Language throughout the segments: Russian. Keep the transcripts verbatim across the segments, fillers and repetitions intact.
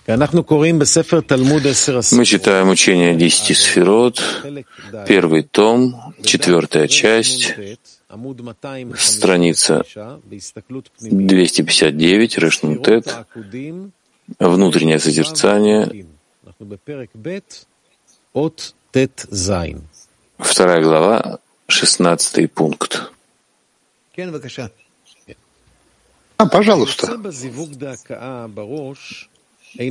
Мы читаем учение десяти сферот, первый том, четвертая часть, страница двести пятьдесят девять, Реш Нун Тет, внутреннее созерцание, вторая глава, шестнадцатый пункт. А, пожалуйста. И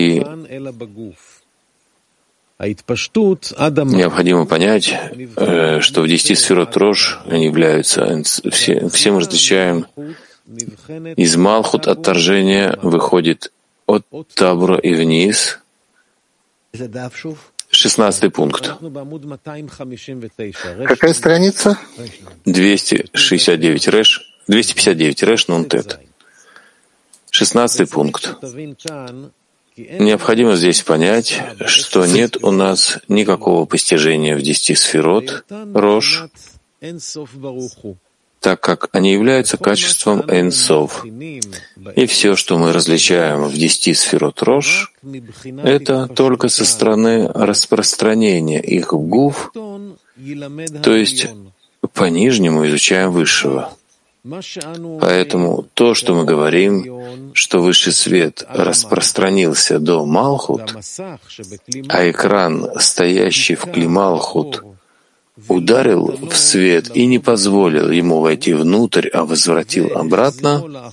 необходимо понять, что в десяти сферот Рош они являются, все, все мы различаем, из Малхут отторжение выходит от Табура и вниз. Шестнадцатый пункт. Какая страница? двести шестьдесят девять Реш, двести пятьдесят девять Реш Нун Тет. Шестнадцатый пункт. Необходимо здесь понять, что нет у нас никакого постижения в десяти сферот Рош, так как они являются качеством Эйн-Сов. И все, что мы различаем в десяти сферот Рош, это только со стороны распространения их в гуф, то есть по-нижнему изучаем высшего. Поэтому то, что мы говорим, что высший свет распространился до Малхут, а экран, стоящий в Кли Малхут, ударил в свет и не позволил ему войти внутрь, а возвратил обратно,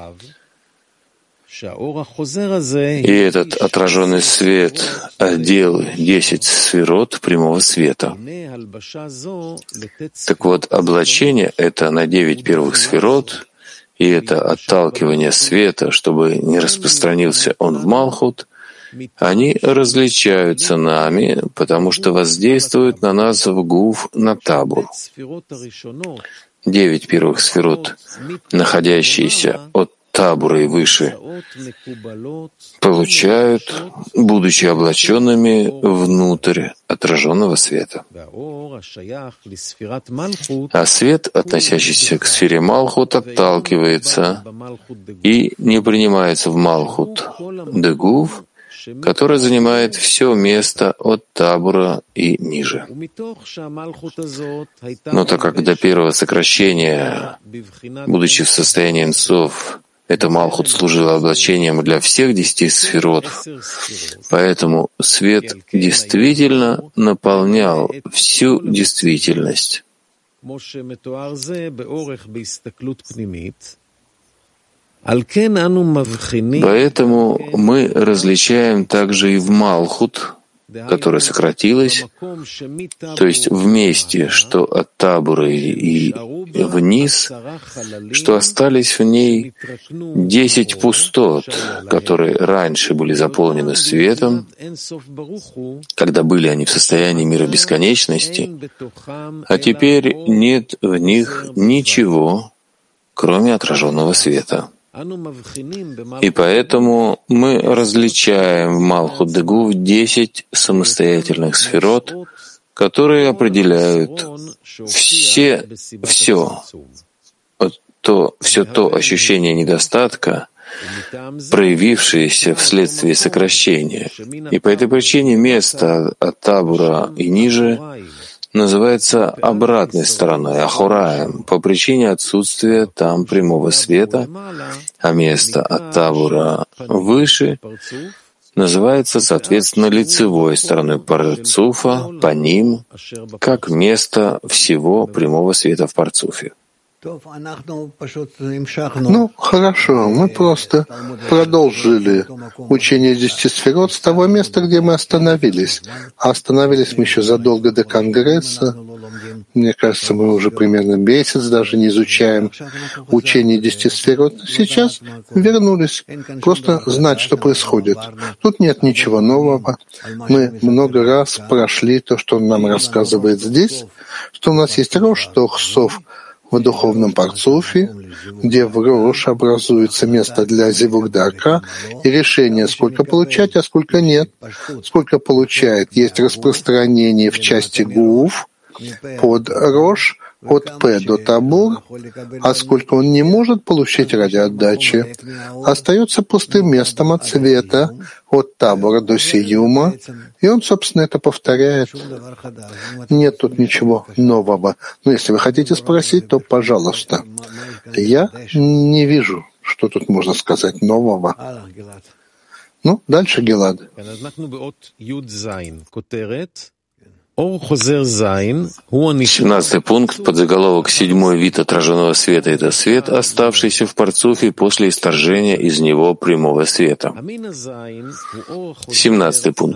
и этот отраженный свет одел десять сферот прямого света. Так вот, облачение — это на девять первых сферот, и это отталкивание света, чтобы не распространился он в Малхут, они различаются нами, потому что воздействуют на нас в гуф, на табур. Девять первых сферот, находящиеся от табура и выше, получают, будучи облаченными внутрь отраженного света. А свет, относящийся к сфере Малхут, отталкивается и не принимается в Малхут Дегув, который занимает все место от табура и ниже. Но так как до первого сокращения, будучи в состоянии Эйн-Сов, это Малхут служила облачением для всех десяти сферот, поэтому свет действительно наполнял всю действительность. Поэтому мы различаем также и в Малхут, которая сократилась, то есть в месте, что от табура и вниз, что остались в ней десять пустот, которые раньше были заполнены светом, когда были они в состоянии мира бесконечности, а теперь нет в них ничего, кроме отраженного света. И поэтому мы различаем в Малхут Дегув десять самостоятельных сферот, которые определяют все, все, то, все то ощущение недостатка, проявившееся вследствие сокращения. И по этой причине место от табура и ниже называется обратной стороной, ахураем, по причине отсутствия там прямого света, а место от табура выше называется, соответственно, лицевой стороной парцуфа, паним, как место всего прямого света в парцуфе. Ну, хорошо, мы просто продолжили учение десяти сферот с того места, где мы остановились. А остановились мы еще задолго до Конгресса. Мне кажется, мы уже примерно месяц даже не изучаем учение десяти сферот. Сейчас вернулись. Просто знать, что происходит. Тут нет ничего нового. Мы много раз прошли то, что он нам рассказывает здесь, что у нас есть Рош, Тох-Сов, в духовном парцуфе, где в Рош образуется место для зивук-дака и решение, сколько получать, а сколько нет. Сколько получает, есть распространение в части гуф под Рош, от П до Табур, а сколько он не может получить ради отдачи, остается пустым местом от света от табора до Сиюма, и он, собственно, это повторяет. Нет тут ничего нового. Но если вы хотите спросить, то пожалуйста. Я не вижу, что тут можно сказать нового. Ну, дальше, Гилад. Семнадцатый пункт, подзаголовок «Седьмой вид отраженного света» — это свет, оставшийся в парцуфе после исторжения из него прямого света. Семнадцатый пункт.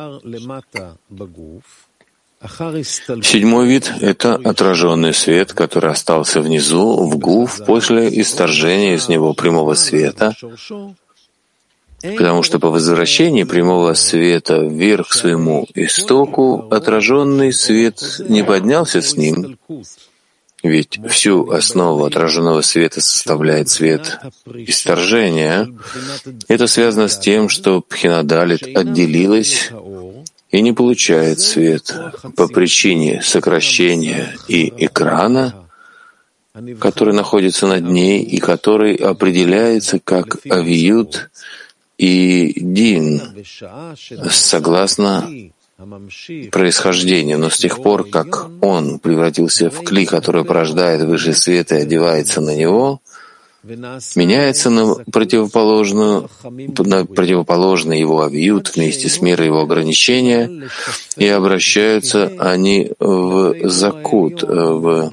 Седьмой вид — это отраженный свет, который остался внизу, в гуф, после исторжения из него прямого света, потому что по возвращении прямого света вверх к своему истоку отраженный свет не поднялся с ним, ведь всю основу отраженного света составляет свет исторжения. Это связано с тем, что Пхинадалит отделилась и не получает свет по причине сокращения и экрана, который находится над ней и который определяется как авиют и дин, согласно происхождению, но с тех пор, как он превратился в кли, который порождает высший свет и одевается на него, меняется на противоположную, на противоположный его авиют вместе с мирой его ограничения, и обращаются они в закут, в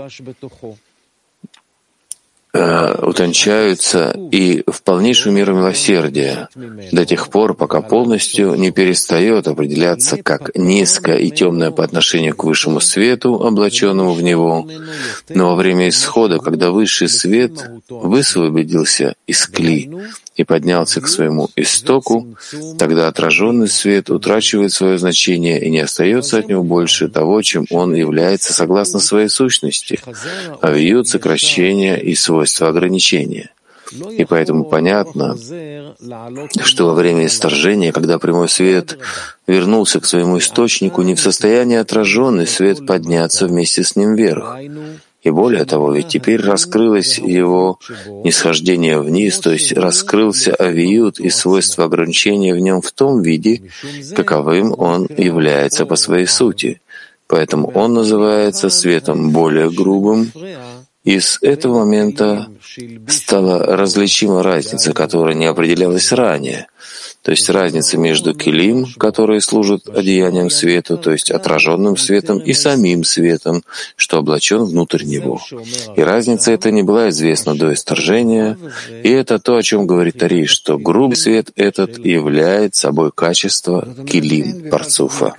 утончаются и в полнейшую меру милосердия до тех пор, пока полностью не перестает определяться как низкое и темное по отношению к высшему свету, облаченному в него. Но во время исхода, когда высший свет высвободился из кли и поднялся к своему истоку, тогда отраженный свет утрачивает свое значение и не остается от него больше того, чем он является согласно своей сущности, авиют, сокращения и свойства ограничения. И поэтому понятно, что во время исторжения, когда прямой свет вернулся к своему источнику, не в состоянии отраженный свет подняться вместе с ним вверх. И более того, ведь теперь раскрылось его нисхождение вниз, то есть раскрылся авиют и свойства ограничения в нем в том виде, каковым он является по своей сути. Поэтому он называется светом более грубым, и с этого момента стала различима разница, которая не определялась ранее. То есть разница между килим, которые служат одеянием свету, то есть отраженным светом, и самим светом, что облачен внутрь него. И разница эта не была известна до исторжения, и это то, о чем говорит Ари, что грубый свет этот является собой качество килим парцуфа.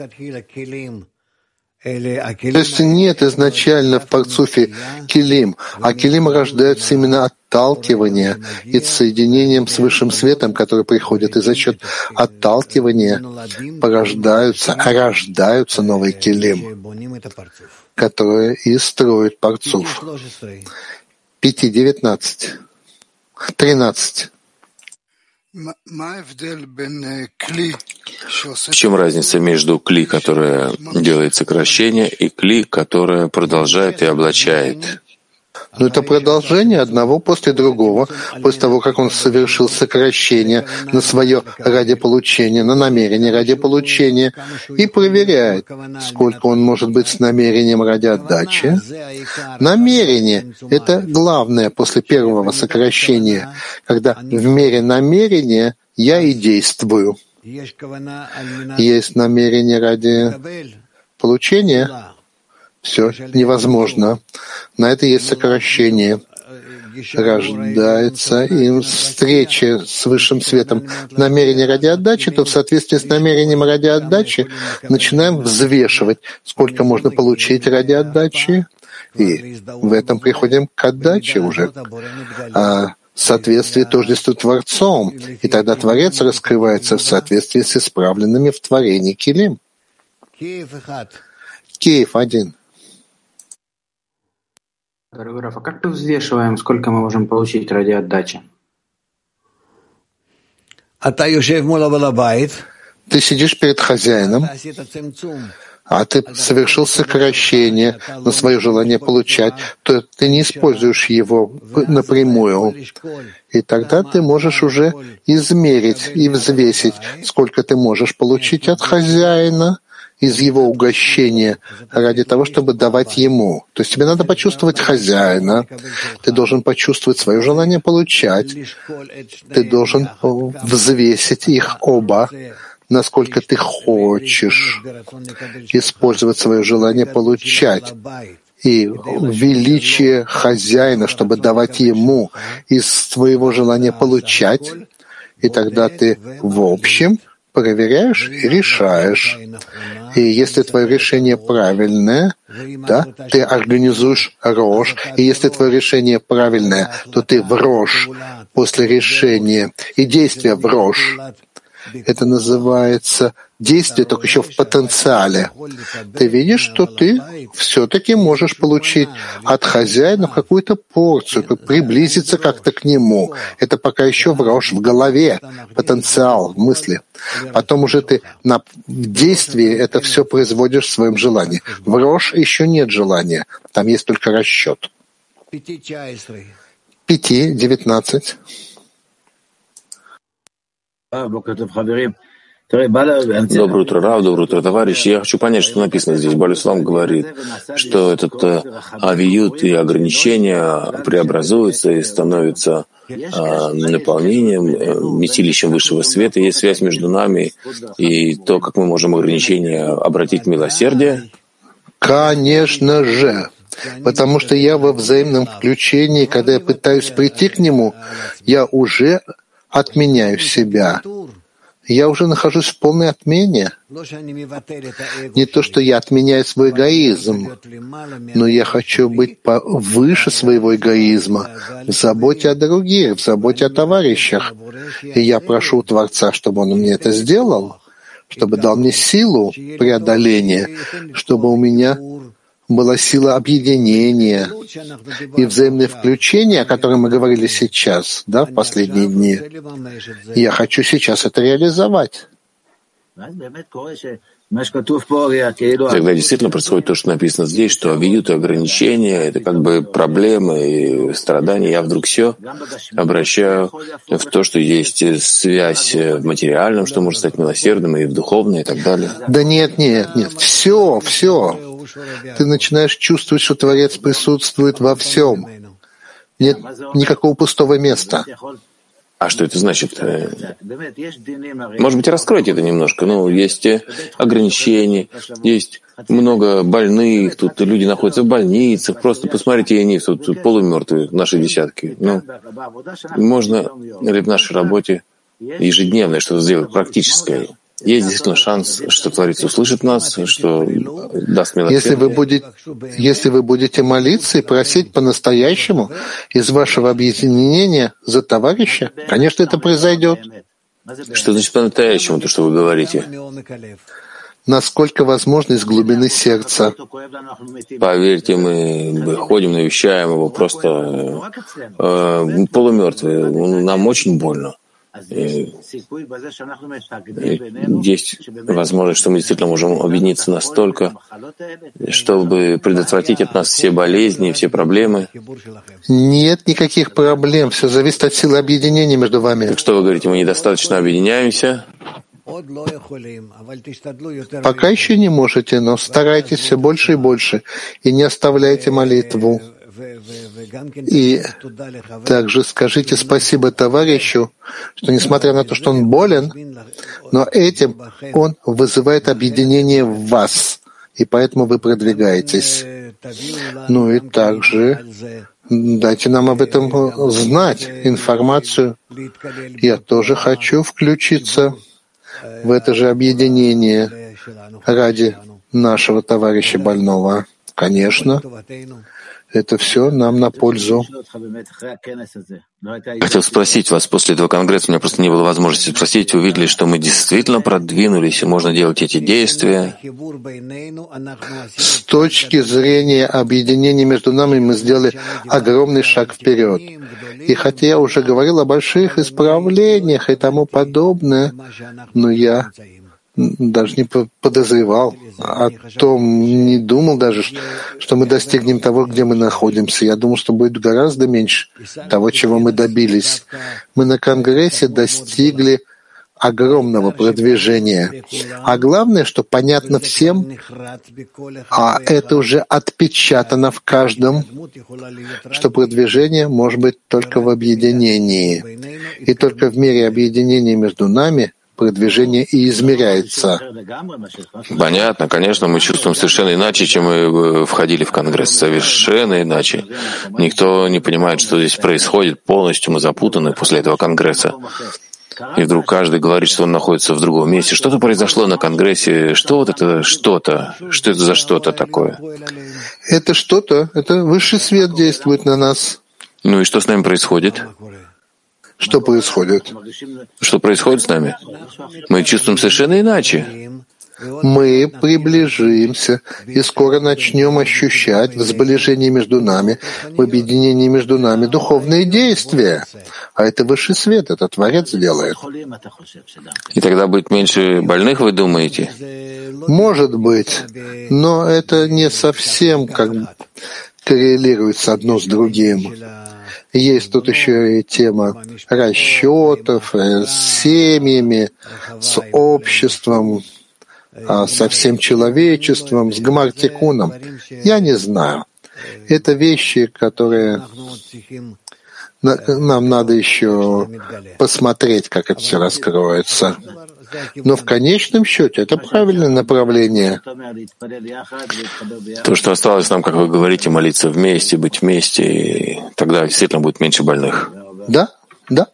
То есть нет изначально в парцуфе килим, а килим рождаются именно от отталкивания и соединением с высшим светом, который приходит, и за счет отталкивания порождаются, рождаются новые килим, которые и строят парцуф. Пяти девятнадцать. Тринадцать. В чем разница между кли, которая делает сокращение, и кли, которая продолжает и облачает? Но это продолжение одного после другого, после того, как он совершил сокращение на свое ради получения, на намерение ради получения, и проверяет, сколько он может быть с намерением ради отдачи. Намерение — это главное после первого сокращения, когда в мере намерения я и действую. Есть намерение ради получения — все невозможно. На это есть сокращение. Рождается им встреча с высшим светом. Намерение ради отдачи, то в соответствии с намерением ради отдачи начинаем взвешивать, сколько можно получить ради отдачи. И в этом приходим к отдаче уже. А в соответствии тождеству Творцом. И тогда Творец раскрывается в соответствии с исправленными в творении килим. Киев один. Дорогой Раф, а как мы взвешиваем, сколько мы можем получить ради отдачи? Ты сидишь перед хозяином, а ты совершил сокращение на свое желание получать, то ты не используешь его напрямую. И тогда ты можешь уже измерить и взвесить, сколько ты можешь получить от хозяина из его угощения ради того, чтобы давать ему. То есть тебе надо почувствовать хозяина, ты должен почувствовать свое желание получать, ты должен взвесить их оба, насколько ты хочешь использовать свое желание получать и величие хозяина, чтобы давать ему из своего желания получать, и тогда ты в общем проверяешь и решаешь. И если твое решение правильное, да, ты организуешь рош. И если твое решение правильное, то ты в рош после решения. И действие в рош. Это называется действие, только еще в потенциале. Ты видишь, что ты все-таки можешь получить от хозяина какую-то порцию, приблизиться как-то к нему. Это пока еще в рош, в голове, потенциал, в мысли. Потом уже ты на в действии это все производишь в своем желании. В рош еще нет желания, там есть только расчет. Пяти, девятнадцать. Доброе утро, Рав, доброе утро, товарищи. Я хочу понять, что написано здесь. Балислам говорит, что этот авиют и ограничения преобразуются и становятся а, наполнением, вместилищем высшего света. Есть связь между нами и то, как мы можем ограничения обратить в милосердие? Конечно же. Потому что я во взаимном включении, когда я пытаюсь прийти к нему, я уже отменяю себя. Я уже нахожусь в полной отмене. Не то, что я отменяю свой эгоизм, но я хочу быть выше своего эгоизма, в заботе о других, в заботе о товарищах. И я прошу Творца, чтобы Он мне это сделал, чтобы дал мне силу преодоления, чтобы у меня была сила объединения и взаимное включение, о котором мы говорили сейчас, да, в последние дни. Я хочу сейчас это реализовать. Тогда действительно происходит то, что написано здесь, что авиют и ограничения — это как бы проблемы и страдания. Я вдруг все обращаю в то, что есть связь в материальном, что может стать милосердным, и в духовном, и так далее. Да нет, нет, нет. Все, все. Ты начинаешь чувствовать, что Творец присутствует во всем. Нет никакого пустого места. А что это значит? Может быть, раскройте это немножко. Ну, есть ограничения, есть много больных, тут люди находятся в больницах. Просто посмотрите, они тут полумертвые, наши десятки. Ну, можно ли в нашей работе ежедневное что-то сделать, практическое? Есть действительно шанс, что Творец услышит нас, что даст милосердие. Если вы будете, если вы будете молиться и просить по-настоящему из вашего объединения за товарища, конечно, это произойдет. Что значит по-настоящему, то, что вы говорите? Насколько возможно из глубины сердца. Поверьте, мы ходим, навещаем его, просто э, полумертвые. Нам очень больно. И есть возможность, что мы действительно можем объединиться настолько, чтобы предотвратить от нас все болезни, все проблемы. Нет никаких проблем, все зависит от силы объединения между вами. Так что вы говорите, мы недостаточно объединяемся? Пока еще не можете, но старайтесь все больше и больше, и не оставляйте молитву. И также скажите спасибо товарищу, что несмотря на то, что он болен, но этим он вызывает объединение в вас, и поэтому вы продвигаетесь. Ну и также дайте нам об этом знать, информацию. Я тоже хочу включиться в это же объединение ради нашего товарища больного. Конечно. Это все нам на пользу. Хотел спросить вас после этого конгресса, у меня просто не было возможности спросить, увидели, что мы действительно продвинулись, и можно делать эти действия. С точки зрения объединения между нами мы сделали огромный шаг вперед. И хотя я уже говорил о больших исправлениях и тому подобное, но я даже не подозревал о том, не думал даже, что мы достигнем того, где мы находимся. Я думал, что будет гораздо меньше того, чего мы добились. Мы на Конгрессе достигли огромного продвижения. А главное, что понятно всем, а это уже отпечатано в каждом, что продвижение может быть только в объединении. И только в мере объединения между нами продвижение и измеряется. Понятно, конечно, мы чувствуем совершенно иначе, чем мы входили в Конгресс. Совершенно иначе. Никто не понимает, что здесь происходит. Полностью мы запутаны после этого Конгресса. И вдруг каждый говорит, что он находится в другом месте. Что-то произошло на Конгрессе. Что вот это что-то? Что это за что-то такое? Это что-то. Это высший свет действует на нас. Ну и что с нами происходит? Что происходит? Что происходит с нами? Мы чувствуем совершенно иначе. Мы приближимся и скоро начнем ощущать в сближении между нами, в объединении между нами духовные действия. А это высший свет, это Творец делает. И тогда будет меньше больных, вы думаете? Может быть, но это не совсем как коррелируется одно с другим. Есть тут еще и тема расчетов с семьями, с обществом, со всем человечеством, с Гмар-Тикуном. Я не знаю. Это вещи, которые нам надо еще посмотреть, как это все раскроется. Но в конечном счете это правильное направление. То, что осталось нам, как вы говорите, молиться вместе, быть вместе, и тогда действительно будет меньше больных. Да, да.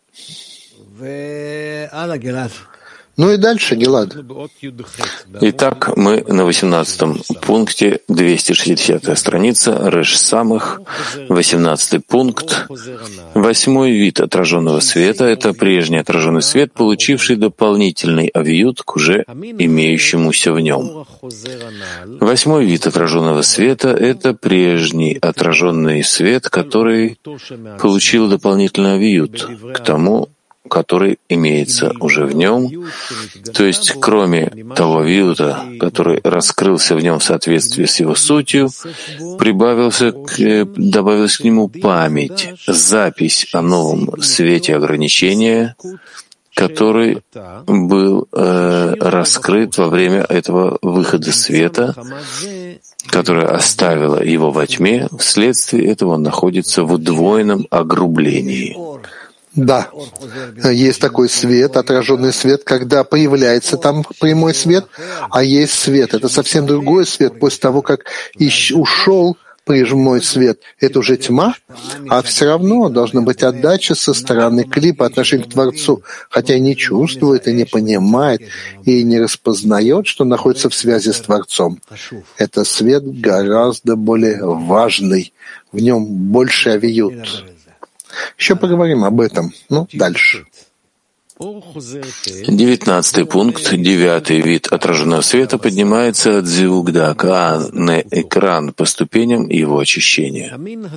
Ну и дальше, Гилад. Итак, мы на восемнадцатом пункте, двести шестидесятая страница, Реш Самых, восемнадцатый пункт. Восьмой вид отраженного света — это прежний отраженный свет, получивший дополнительный авиют к уже имеющемуся в нем. Восьмой вид отраженного света — это прежний отраженный свет, который получил дополнительный авиют к тому, который имеется уже в нем, то есть кроме того виюта, который раскрылся в нем в соответствии с его сутью, прибавился к, добавилась к нему память, запись о новом свете ограничения, который был э, раскрыт во время этого выхода света, которая оставила его во тьме, вследствие этого он находится в удвоенном огрублении. Да, есть такой свет, отраженный свет, когда появляется там прямой свет, а есть свет. Это совсем другой свет. После того, как ушел прямой свет, это уже тьма, а все равно должна быть отдача со стороны кли по отношению к Творцу, хотя и не чувствует, и не понимает, и не распознает, что находится в связи с Творцом. Это свет гораздо более важный, в нем больше авиют. Еще поговорим об этом. Ну, дальше. Девятнадцатый пункт, девятый вид отраженного света поднимается от зиугдака на экран по ступеням его очищения.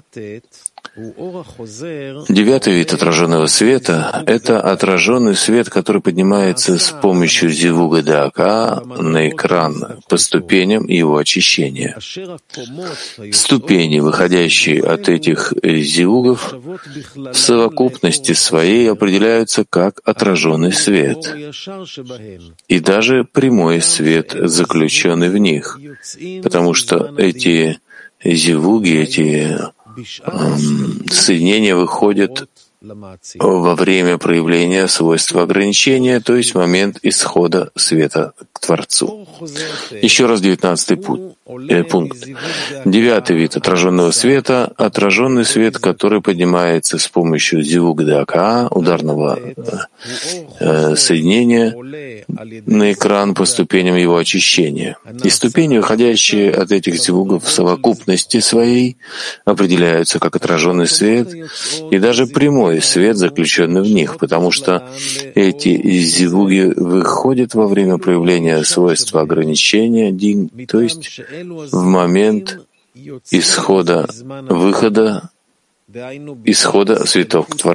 Девятый вид отраженного света — это отраженный свет, который поднимается с помощью зивуга дака на экран по ступеням его очищения. Ступени, выходящие от этих зивугов, в совокупности своей определяются как отраженный свет, и даже прямой свет, заключенный в них, потому что эти зивуги, эти соединения выходят во время проявления свойства ограничения, то есть момент исхода света к Творцу. Еще раз девятнадцатый пункт. Девятый вид отраженного света — отраженный свет, который поднимается с помощью зивуг-дака, ударного э, соединения, на экран по ступеням его очищения. И ступени, выходящие от этих зивугов в совокупности своей, определяются как отраженный свет и даже прямой свет, заключенный в них, потому что эти зивуги выходят во время проявления свойства ограничения, дин, то есть в момент исхода, выхода, исхода светов к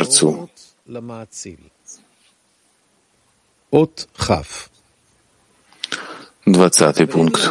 Двадцатый пункт.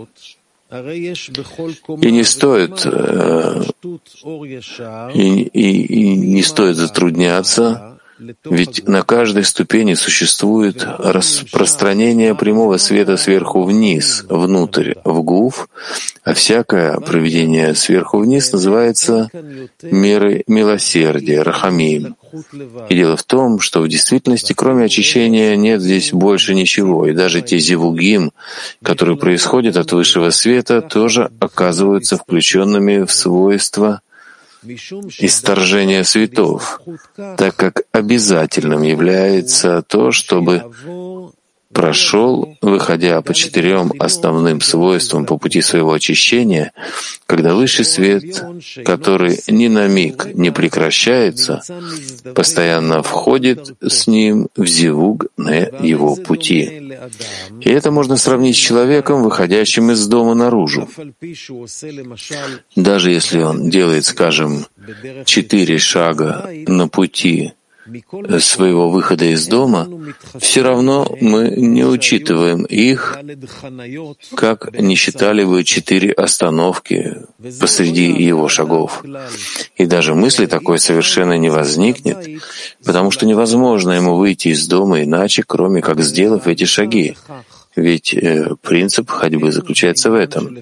И не стоит, э, и, и, и не стоит затрудняться, ведь на каждой ступени существует распространение прямого света сверху вниз, внутрь, в гуф, а всякое проведение сверху вниз называется мерой милосердия, рахамим. И дело в том, что в действительности, кроме очищения, нет здесь больше ничего, и даже те зивугим, которые происходят от высшего света, тоже оказываются включенными в свойства исторжения светов, так как обязательным является то, чтобы прошел, выходя по четырем основным свойствам по пути своего очищения, когда высший свет, который ни на миг не прекращается, постоянно входит с ним в зивуг на его пути. И это можно сравнить с человеком, выходящим из дома наружу. Даже если он делает, скажем, четыре шага на пути своего выхода из дома, все равно мы не учитываем их, как не считали бы четыре остановки посреди его шагов. И даже мысли такой совершенно не возникнет, потому что невозможно ему выйти из дома иначе, кроме как сделав эти шаги. Ведь э, принцип ходьбы заключается в этом.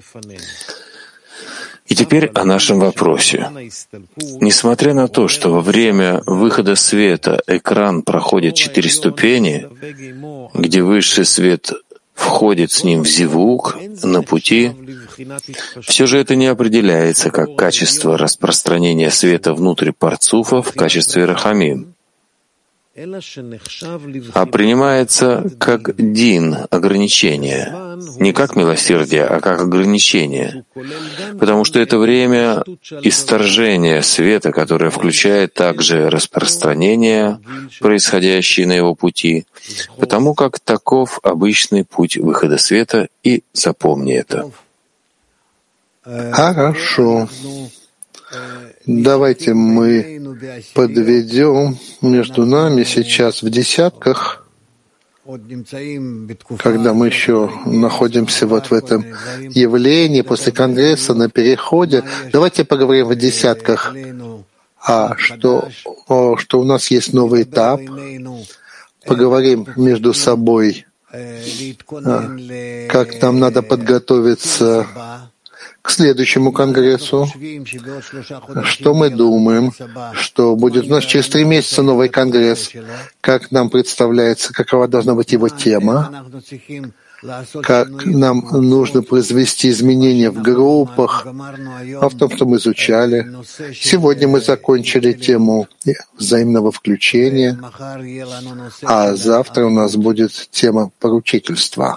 И теперь о нашем вопросе. Несмотря на то, что во время выхода света экран проходит четыре ступени, где высший свет входит с ним в зивук на пути, все же это не определяется как качество распространения света внутрь парцуфа в качестве рахамим, а принимается как дин, ограничение, не как милосердие, а как ограничение, потому что это время исторжения света, которое включает также распространение, происходящее на его пути, потому как таков обычный путь выхода света, и запомни это. Хорошо. Давайте мы подведем между нами сейчас в десятках, когда мы еще находимся вот в этом явлении после Конгресса на переходе. Давайте поговорим в десятках, а что, о, что у нас есть новый этап. Поговорим между собой, а, как нам надо подготовиться к следующему Конгрессу. Что мы думаем, что будет у нас через три месяца новый Конгресс, как нам представляется, какова должна быть его тема, как нам нужно произвести изменения в группах, а в том, что мы изучали. Сегодня мы закончили тему взаимного включения, а завтра у нас будет тема поручительства.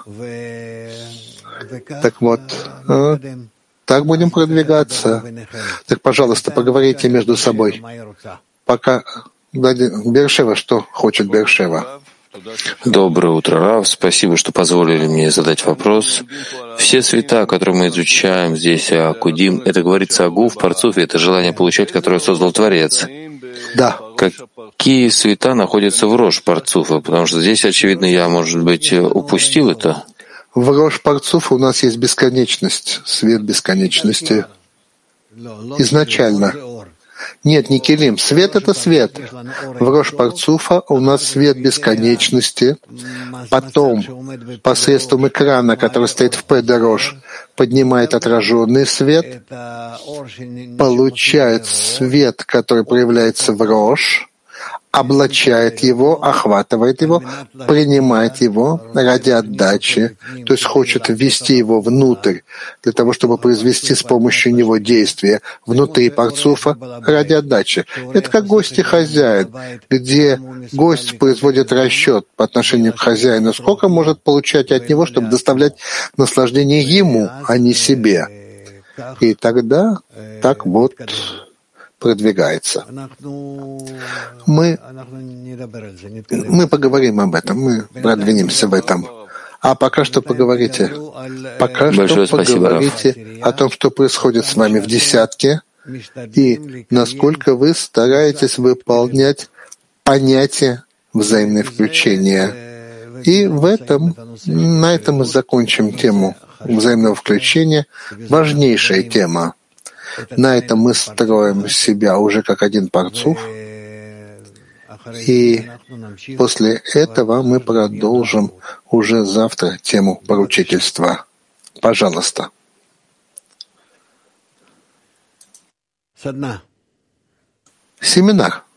Так вот, так будем продвигаться. Так, пожалуйста, поговорите между собой. Пока Бершева, что хочет Бершева? Доброе утро, Рав. Спасибо, что позволили мне задать вопрос. Все света, которые мы изучаем здесь, о Кудим, это говорится о Гуф, Парцуфе, это желание получать, которое создал Творец. Да. Какие света находятся в Рош Парцуфа? Потому что здесь, очевидно, я, может быть, упустил это. В Рош Парцуфа у нас есть бесконечность, свет бесконечности. Изначально. Нет, не килим. Свет — это свет. В Рош Парцуфа у нас свет бесконечности. Потом, посредством экрана, который стоит в Педе Рош, поднимает отраженный свет, получает свет, который проявляется в Рош, облачает его, охватывает его, принимает его ради отдачи, то есть хочет ввести его внутрь, для того, чтобы произвести с помощью него действие внутри парцуфа ради отдачи. Это как гость и хозяин, где гость производит расчет по отношению к хозяину, сколько может получать от него, чтобы доставлять наслаждение ему, а не себе. И тогда так вот продвигается. Мы, мы поговорим об этом, мы продвинемся в этом. А пока что поговорите. Пока Большое что спасибо, поговорите Раф. о том, что происходит с вами в десятке, и насколько вы стараетесь выполнять понятие взаимное включение И в этом, на этом мы закончим тему взаимного включения. Важнейшая тема. На этом мы строим себя уже как один парцуф. И после этого мы продолжим уже завтра тему поручительства. Пожалуйста. Семинар.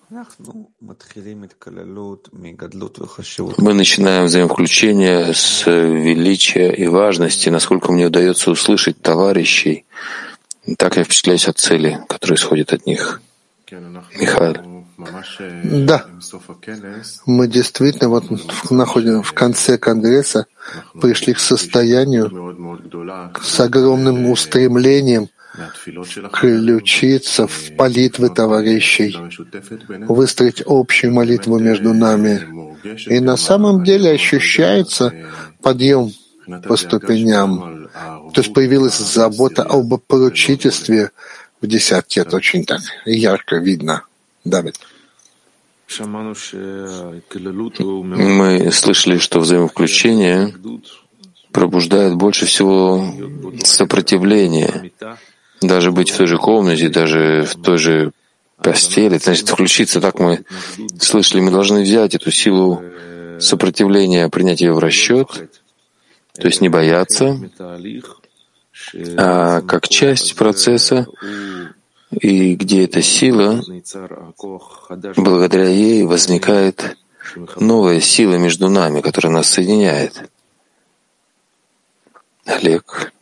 Мы начинаем взаимовключение с величия и важности, насколько мне удается услышать товарищей. Так я впечатляюсь от цели, которая исходит от них. Михаил. Да, мы действительно вот находим в конце Конгресса, пришли к состоянию с огромным устремлением включиться в молитвы товарищей, выстроить общую молитву между нами. И на самом деле ощущается подъем по ступеням. То есть появилась забота об поручительстве в десятке. Это очень так ярко видно. Давид. Мы слышали, что взаимовключение пробуждает больше всего сопротивление. Даже быть в той же комнате, даже в той же постели, значит, включиться. Так мы слышали, мы должны взять эту силу сопротивления, принять ее в расчет, то есть не бояться, а как часть процесса, и где эта сила, благодаря ей возникает новая сила между нами, которая нас соединяет. Олег.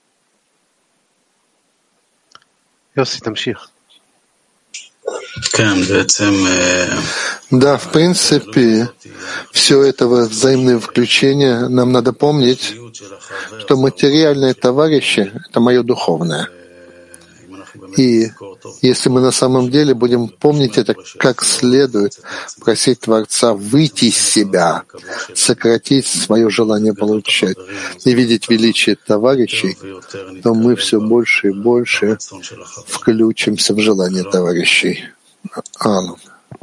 Да, в принципе, все это взаимное включение, нам надо помнить, что материальные товарищи — это мое духовное. И если мы на самом деле будем помнить это как следует, просить Творца выйти из себя, сократить свое желание получать и видеть величие товарищей, то мы все больше и больше включимся в желание товарищей. Алло.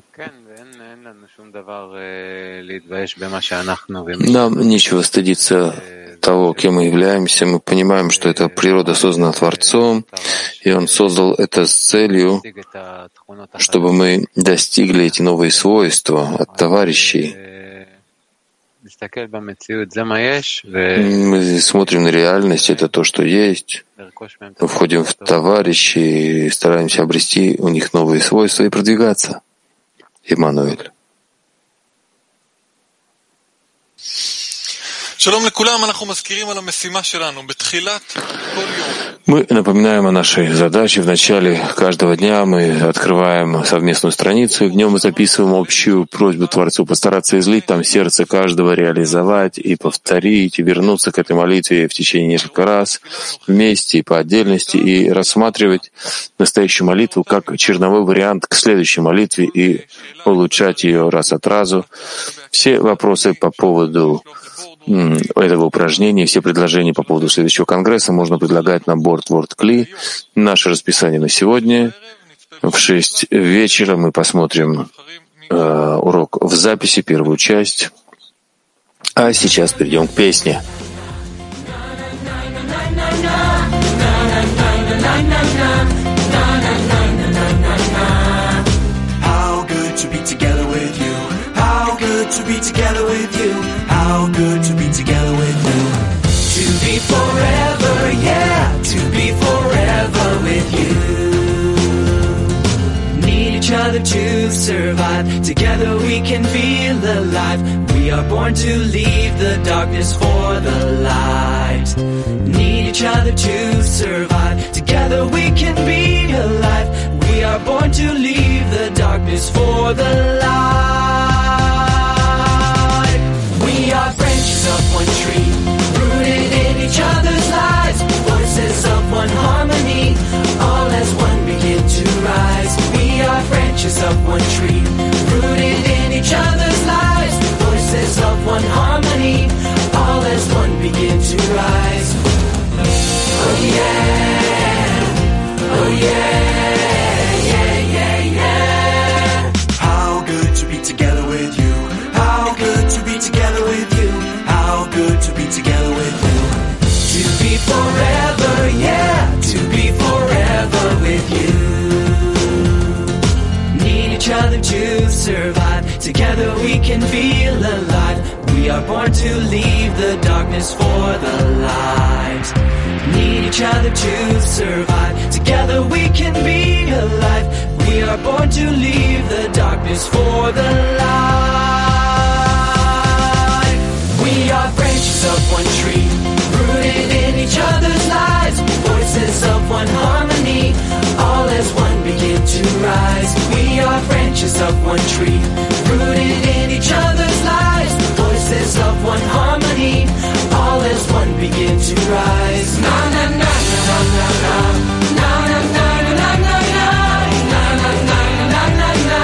Нам нечего стыдиться того, кем мы являемся. Мы понимаем, что эта природа создана Творцом, и Он создал это с целью, чтобы мы достигли эти новые свойства от товарищей. Мы смотрим на реальность, это то, что есть. Мы входим в товарищей и стараемся обрести у них новые свойства и продвигаться. Иммануэль. Мы напоминаем о нашей задаче. В начале каждого дня мы открываем совместную страницу, и в нем мы записываем общую просьбу Творцу постараться излить там сердце каждого, реализовать и повторить, и вернуться к этой молитве в течение нескольких раз вместе и по отдельности, и рассматривать настоящую молитву как черновой вариант к следующей молитве и улучшать ее раз от разу. Все вопросы по поводу этого упражнения, все предложения по поводу следующего конгресса можно предлагать на борт WordCli. Наше расписание на сегодня. В шесть вечера мы посмотрим э, урок в записи, первую часть. А сейчас перейдем к песне. To be together with you, how good to be together with you. To be forever, yeah, to be forever with you. Need each other to survive, together we can feel alive. We are born to leave the darkness for the light. Need each other to survive, together we can be alive. We are born to leave the darkness for the light. We are branches of one tree, rooted in each other's lives, voices of one harmony, all as one begin to rise. We are branches of one tree, rooted in each other's lives, voices of one harmony, all as one begin to rise. Oh yeah, oh yeah, yeah, yeah, yeah. How good to be together with you. How good to be together with you. together with you. To be forever, yeah, to be forever with you. Need each other to survive, together we can feel alive. We are born to leave the darkness for the light. Need each other to survive, together we can be alive. We are born to leave the darkness for the light. We are branches of one tree, rooted in each other's lives, voices of one harmony, all as one begin to rise. We are branches of one tree, rooted in each other's lives, voices of one harmony, all as one begin to rise. Na na na na na na na na na na na na na na na na na na na.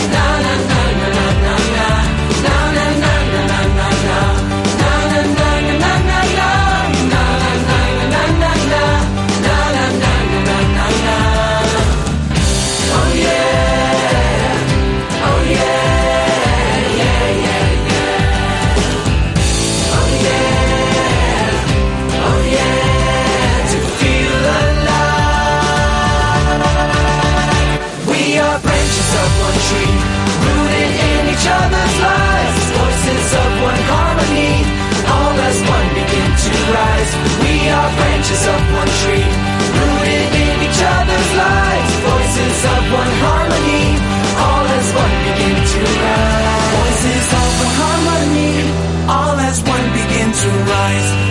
We are branches of one tree, rooted in each other's lives, voices of one harmony, all as one begin to rise. Voices of one harmony, all as one begin to rise.